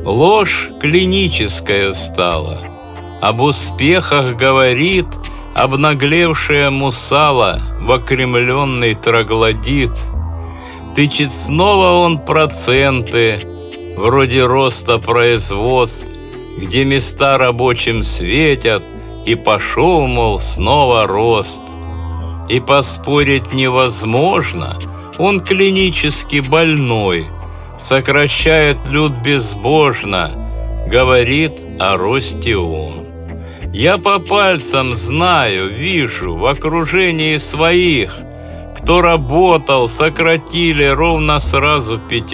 Ложь клиническая стала, об успехах говорит обнаглевшая мусала, в окремленный троглодит. Тычет снова он проценты, вроде роста производств, где места рабочим светят, и пошел, мол, снова рост. И поспорить невозможно, он клинически больной, сокращает люд безбожно, говорит о росте он. Я по пальцам знаю, вижу в окружении своих, кто работал, сократили ровно сразу 5.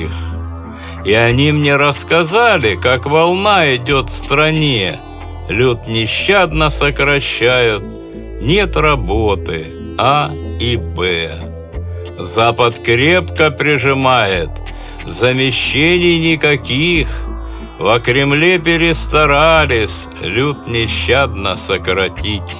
И они мне рассказали, как волна идет в стране, люд нещадно сокращают, нет работы А и Б. Запад крепко прижимает, замещений никаких. Во Кремле перестарались люд нещадно сократить.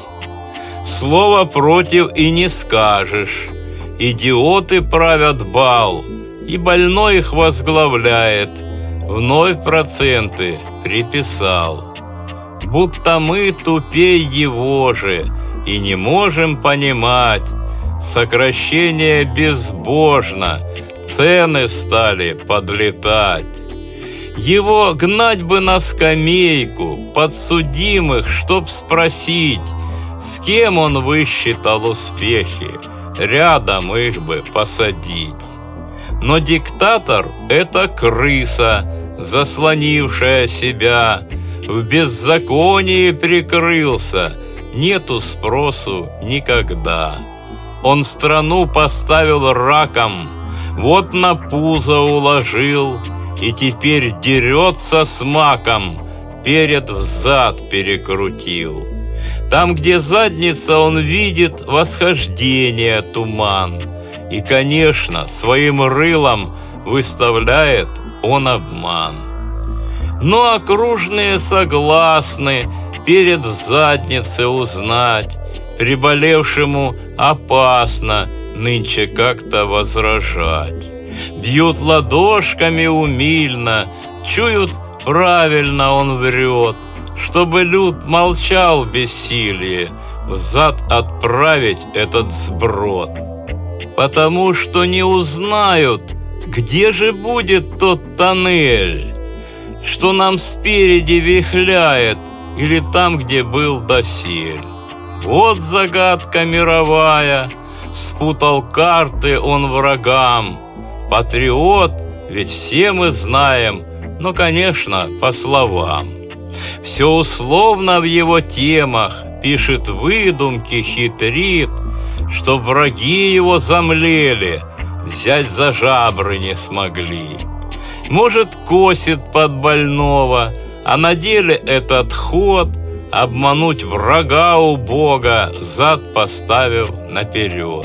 Слова против и не скажешь. Идиоты правят бал, и больной их возглавляет. Вновь проценты приписал. Будто мы тупей его же и не можем понимать. Сокращение безбожно, цены стали подлетать. Его гнать бы на скамейку подсудимых, чтоб спросить, с кем он высчитал успехи, рядом их бы посадить. Но диктатор — это крыса, заслонившая себя, в беззаконии прикрылся, нету спросу никогда. Он страну поставил раком, вот на пузо уложил, и теперь дерется с маком, перед взад перекрутил. Там, где задница, он видит восхождение туман, и, конечно, своим рылом выставляет он обман. Но окружные согласны перед в заднице узнать, приболевшему опасно нынче как-то возражать. Бьют ладошками умильно, чуют, правильно он врет, чтобы люд молчал в бессилии, взад отправить этот сброд. Потому что не узнают, где же будет тот тоннель, что нам спереди вихляет, или там, где был досель. Вот загадка мировая, спутал карты он врагам. Патриот, ведь все мы знаем, но, конечно, по словам. Все условно в его темах, пишет выдумки, хитрит, чтоб враги его замлели, взять за жабры не смогли. Может, косит под больного, а на деле этот ход обмануть врага у Бога, зад поставив наперед.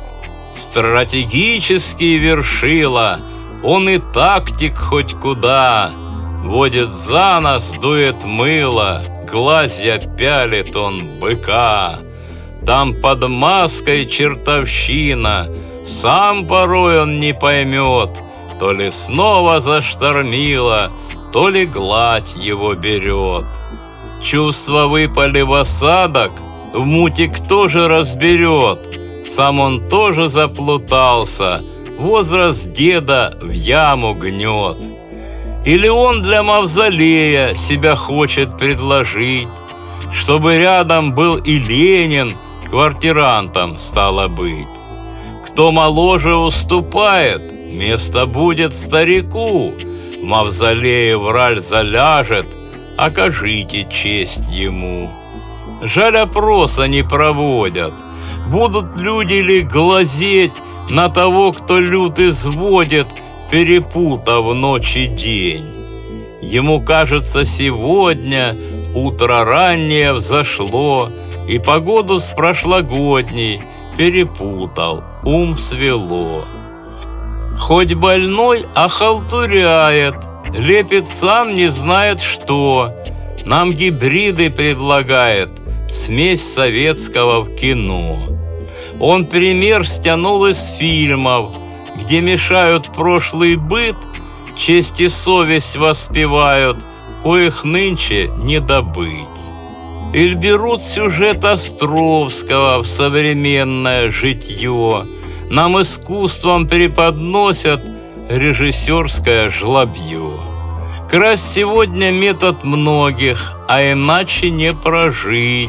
Стратегический вершила, он и тактик хоть куда, водит за нос, дует мыло, глазья пялит он быка. Там под маской чертовщина, сам порой он не поймет, то ли снова заштормило, то ли гладь его берет. Чувства выпали в осадок, в муте кто же разберет? Сам он тоже заплутался, возраст деда в яму гнет. Или он для мавзолея себя хочет предложить, чтобы рядом был и Ленин, квартирантом стало быть. Кто моложе уступает, место будет старику, в мавзолее враль заляжет, окажите честь ему. Жаль, опроса не проводят. Будут люди ли глазеть на того, кто люд изводит, перепутав ночь и день? Ему кажется, сегодня утро раннее взошло, и погоду с прошлогодней перепутал, ум свело. Хоть больной, а халтуряет, лепит сам не знает что, нам гибриды предлагает, смесь советского в кино. Он пример стянул из фильмов, где мешают прошлый быт честь и совесть воспевают, коих нынче не добыть. Иль берут сюжет Островского в современное житье, нам искусством преподносят режиссерское жлобье. Красть сегодня метод многих, а иначе не прожить.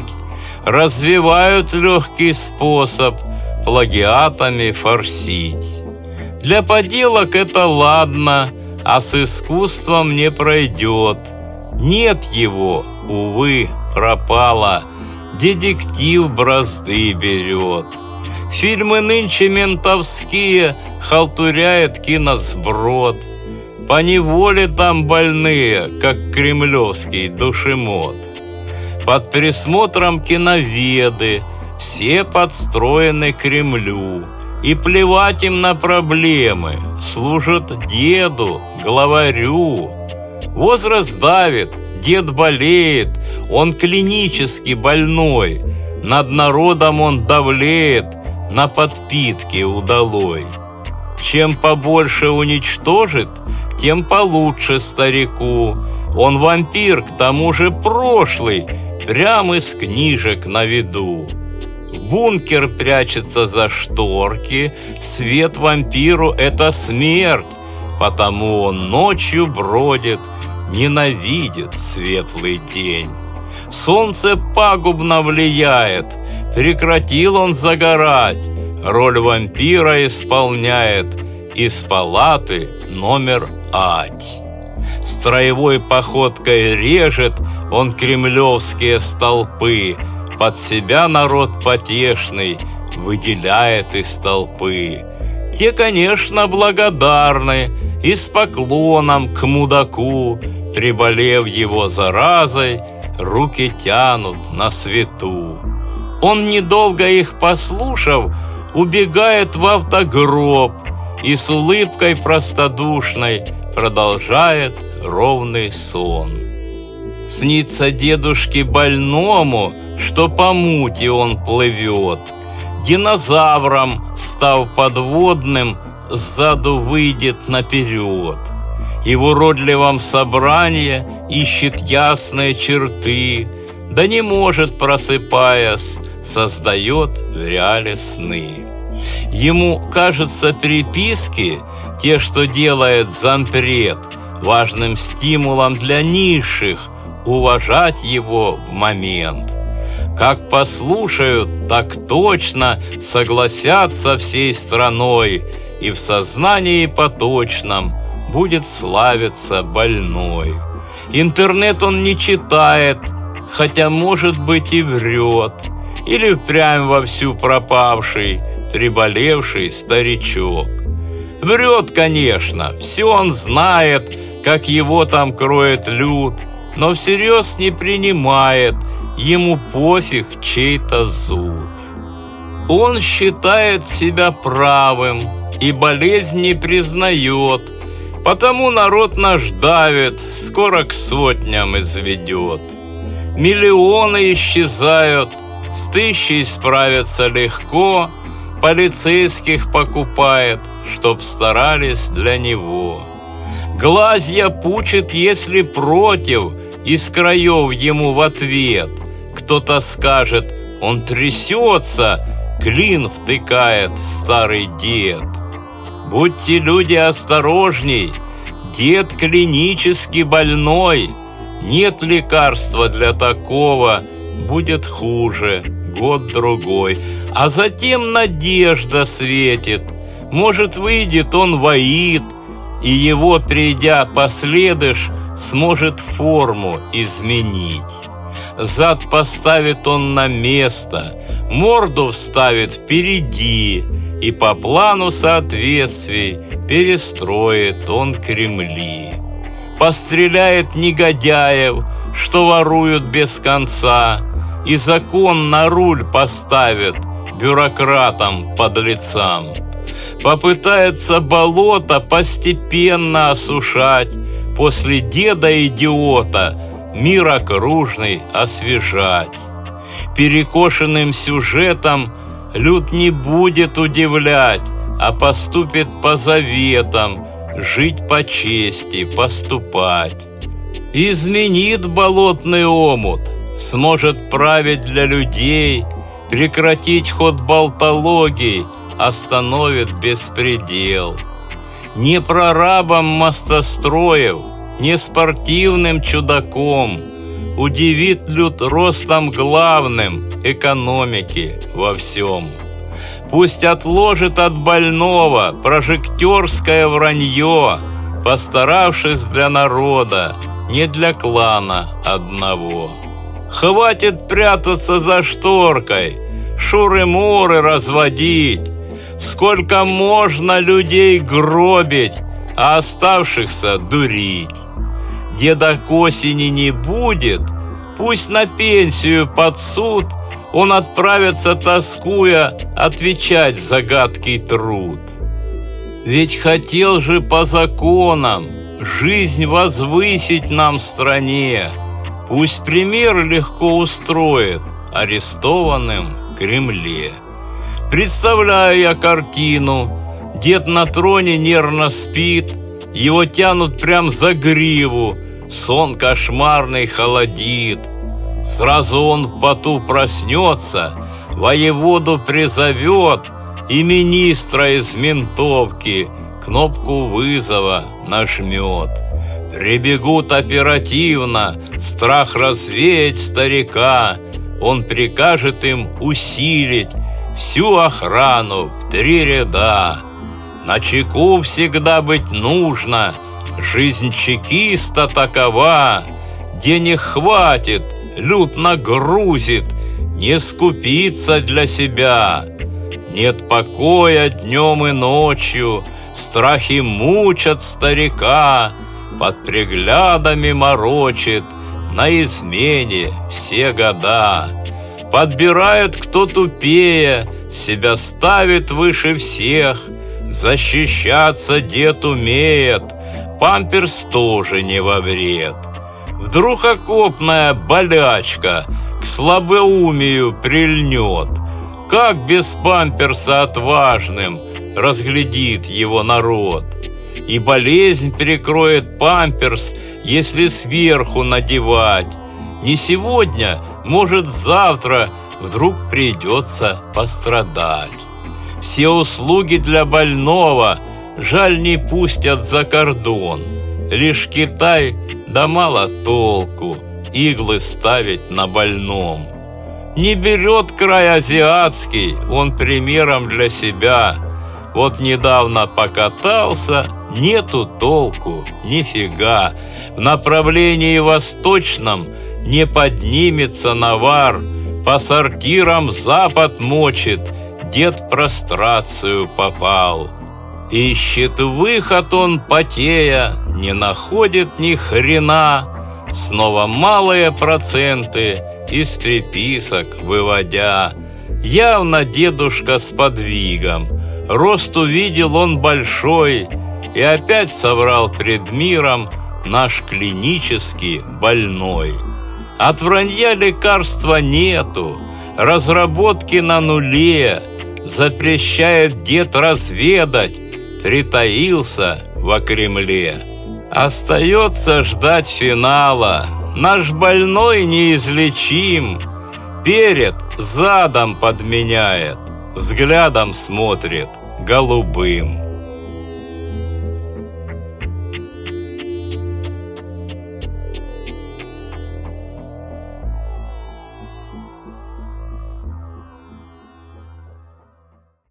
Развивают легкий способ плагиатами форсить. Для поделок это ладно, а с искусством не пройдет. Нет его, увы, пропало, детектив бразды берет. Фильмы нынче ментовские халтуряет киносброд. Поневоле там больные, как кремлевский душемот. Под присмотром киноведы, все подстроены к Кремлю. И плевать им на проблемы, служат деду, главарю. Возраст давит, дед болеет, он клинически больной. Над народом он давлеет на подпитке удалой. Чем побольше уничтожит, тем получше старику. Он вампир, к тому же прошлый, прям из книжек на виду. Бункер прячется за шторки, свет вампиру — это смерть, потому он ночью бродит, ненавидит светлый день. Солнце пагубно влияет, прекратил он загорать, роль вампира исполняет из палаты номер ать. Строевой походкой режет он кремлевские столпы, под себя народ потешный выделяет из толпы. Те, конечно, благодарны и с поклоном к мудаку, приболев его заразой, руки тянут на свету. Он, недолго их послушав, убегает в автогроб и с улыбкой простодушной продолжает ровный сон. Снится дедушке больному, что по мути он плывет. Динозавром, став подводным, сзаду выйдет наперед. И в уродливом собрании ищет ясные черты, да не может, просыпаясь, создает в реале сны. Ему кажется приписки, те, что делает зампред, важным стимулом для низших, уважать его в момент. Как послушают, так точно согласятся всей страной, и в сознании поточном будет славиться больной. Интернет он не читает, хотя, может быть, и врет, или впрямь вовсю пропавший, приболевший старичок. Врет, конечно, все он знает, как его там кроет люд, но всерьез не принимает, ему пофиг чей-то зуд. Он считает себя правым и болезнь не признает, потому народ наш давит, скоро к сотням изведет. Миллионы исчезают, с 1000 справиться легко, полицейских покупает, чтоб старались для него. Глазья пучит, если против, из краев ему в ответ. Кто-то скажет, он трясется, клин втыкает старый дед. Будьте, люди, осторожней, дед клинически больной. Нет лекарства для такого, будет хуже год-другой. А затем надежда светит, может, выйдет он в Аид, и его, придя, последыш, сможет форму изменить. Зад поставит он на место, морду вставит впереди, и по плану соответствий перестроит он Кремли. Постреляет негодяев, что воруют без конца, и закон на руль поставит бюрократам, подлецам. Попытается болото постепенно осушать, после деда-идиота мир окружный освежать. Перекошенным сюжетом люд не будет удивлять, а поступит по заветам, жить по чести, поступать. Изменит болотный омут, сможет править для людей, прекратить ход болтологий, остановит беспредел. Не прорабом мостостроев, не спортивным чудаком удивит люд ростом главным экономики во всем. Пусть отложит от больного прожектерское вранье, постаравшись для народа, не для клана одного. Хватит прятаться за шторкой, шуры-муры разводить. Сколько можно людей гробить, а оставшихся дурить. Деда к осени не будет, пусть на пенсию под суд он отправится, тоскуя, отвечать за гадкий труд. Ведь хотел же по законам жизнь возвысить нам в стране. Пусть пример легко устроит арестованным в Кремле. Представляю я картину. Дед на троне нервно спит, его тянут прям за гриву, сон кошмарный холодит. Сразу он в поту проснется, воеводу призовет и министра из ментовки кнопку вызова нажмет. Прибегут оперативно, страх развеять старика, он прикажет им усилить всю охрану в 3 ряда. Начеку всегда быть нужно, жизнь чекиста такова. Денег хватит, люд нагрузит, не скупиться для себя. Нет покоя днем и ночью, страхи мучат старика, под приглядами морочит на измене все года. Подбирает кто тупее, себя ставит выше всех, защищаться дед умеет, памперс тоже не во вред. Вдруг окопная болячка к слабоумию прильнет, как без памперса отважным разглядит его народ. И болезнь перекроет памперс, если сверху надевать. Не сегодня, может, завтра вдруг придется пострадать. Все услуги для больного жаль не пустят за кордон. Лишь Китай, да мало толку иглы ставить на больном. Не берет край азиатский он примером для себя. Вот недавно покатался, нету толку нифига. В направлении восточном не поднимется навар, по сортирам Запад мочит, дед в прострацию попал. Ищет выход он, потея, не находит ни хрена, снова малые проценты из приписок выводя. Явно дедушка с подвигом, рост увидел он большой, и опять соврал пред миром наш клинически больной. От вранья лекарства нету, разработки на нуле, запрещает дед разведать, притаился во Кремле. Остается ждать финала, наш больной неизлечим, перед задом подменяет, взглядом смотрит голубым.